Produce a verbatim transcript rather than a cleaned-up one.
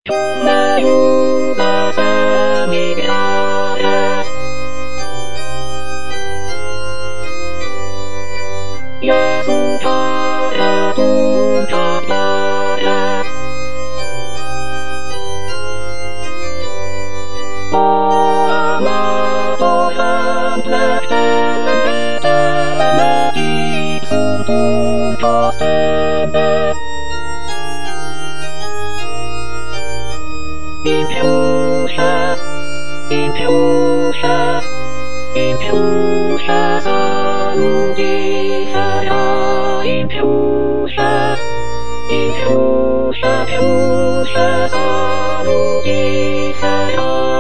Majuba sami wiara. Jezu para tunta para. O amato handlek tebe, tebe, ipsum tunta tebe. Impiusza, impiusza, impiusza zanubihaja, impiusza, impiusza, impiusza zanubihaja.